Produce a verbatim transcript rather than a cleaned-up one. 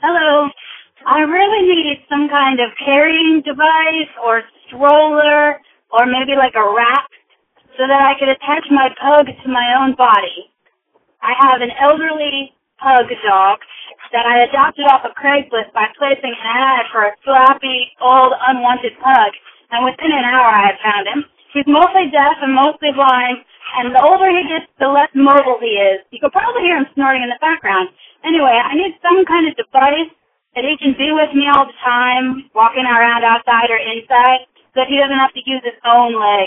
Hello. I really need some kind of carrying device or stroller or maybe like a rack so that I could attach my pug to my own body. I have an elderly pug dog that I adopted off of Craigslist by placing an ad for a sloppy, old, unwanted pug, and within an hour I had found him. He's mostly deaf and mostly blind, and the older he gets, the less mobile he is. You could probably hear him snoring in the background. Anyway, I need some kind of device that he can be with me all the time, walking around outside or inside, so that he doesn't have to use his own legs.